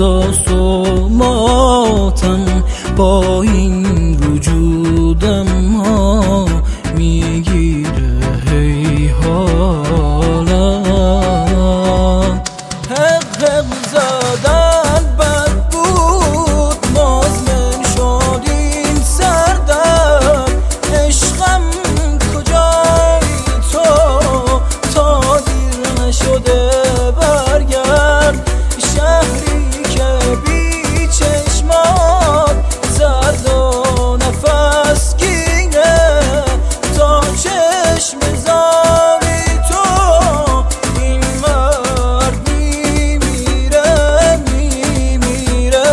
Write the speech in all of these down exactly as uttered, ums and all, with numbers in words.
احساس و ماتم با این وجودم ها میگیره هی حالم. حق حق زدن بد بود مزمن شد این سردم. عشقم کجایی تو تا دیر نشده برگرد. شهری که بی چشمات زرد و نفس گیره تا چشم زاری تو این مرد میمیره میمیره.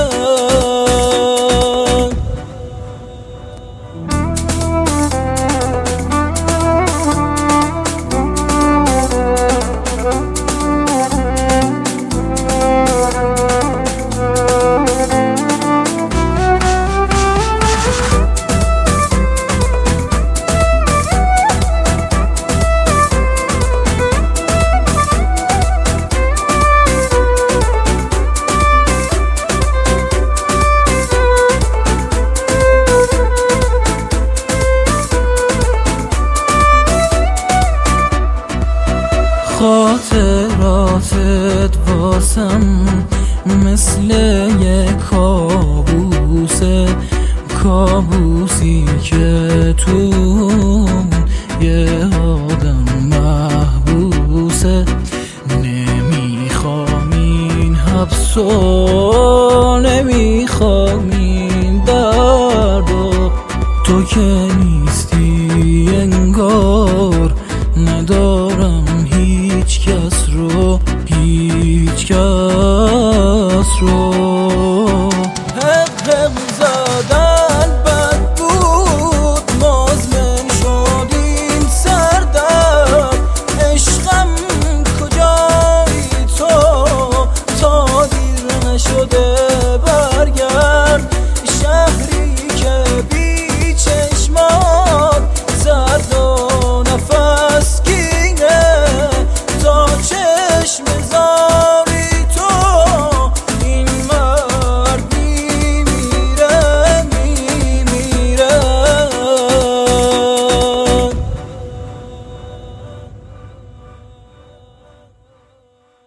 خاطراتت واسم مثل یه کابوسه، کابوسی که تو یه آدم محبوسه. نمیخوام این حبسو، نمیخوام این دردو، تو که نیستی انگار ندارم هیچ کس رو، هیچ کس رو. حق حق زدن بد بود مزمن شد این سردم. عشقم کجایی تو تا دیر نشده